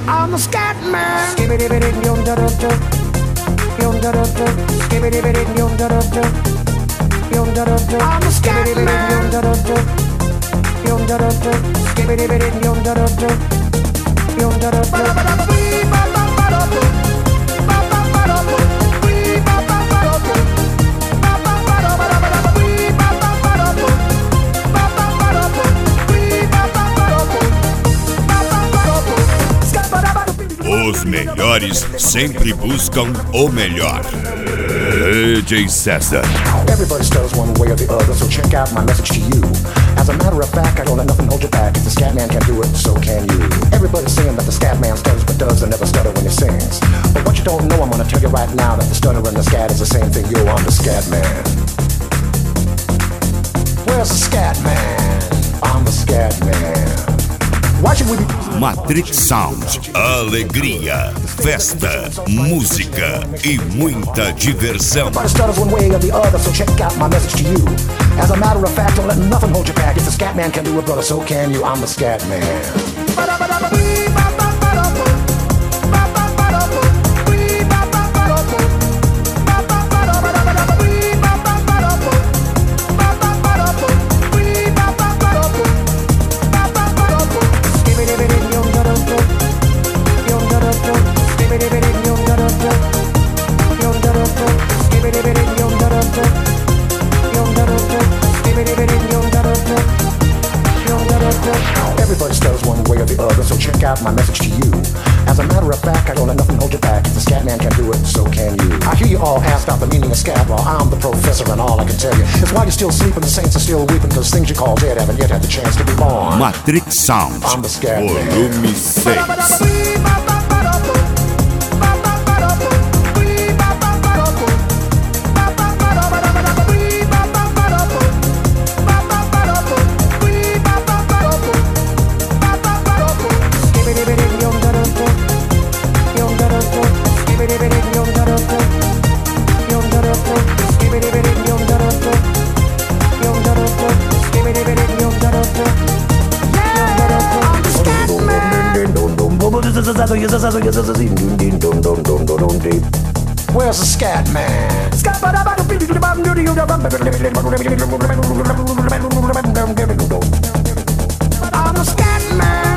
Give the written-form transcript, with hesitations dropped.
I'm a scat man. I'm a scat Os melhores sempre buscam o melhor. DJ César. Everybody stutters one way or the other, so check out my message to you. As a matter of fact, I don't let nothing hold you back. If the scat man can do it, so can you. Everybody's saying that the scat man stutters but does and never stutter when he sings. But what you don't know, I'm gonna tell you right now that the stutter and the scat is the same thing. Yo, I'm the scat man. Where's the scat man? I'm the scat man. Why should we be... Matrix Sound, alegria, festa, música e muita diversão. Everybody stutters one way or the other, so check out my message to you. As a matter of fact, don't let nothing hold you back. If the scat man can do it, brother, so can you. I'm the scat man. Everybody stutters one way or the other, so check out my message to you. As a matter of fact, I don't let nothing hold you back. If the scat man can do it, so can you. I hear you all ask about the meaning of scat. Well, I'm the professor and all I can tell you is why you're still sleeping, the saints are still weeping, because things you call dead haven't yet had the chance to be born. Matrix Sound, I'm the scat man. volume 6. Where's the scat man? I'm a scat man.